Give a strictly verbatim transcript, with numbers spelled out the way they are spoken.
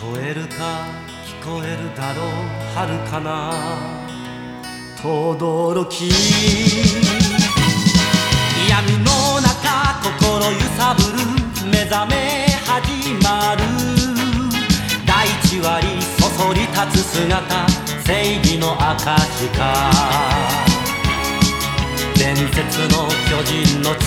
こえるか聞こえるだろう遥かな轟き闇の中心揺さぶる目覚め始まる大地割りそそり立つ姿正義の証か伝説の巨人の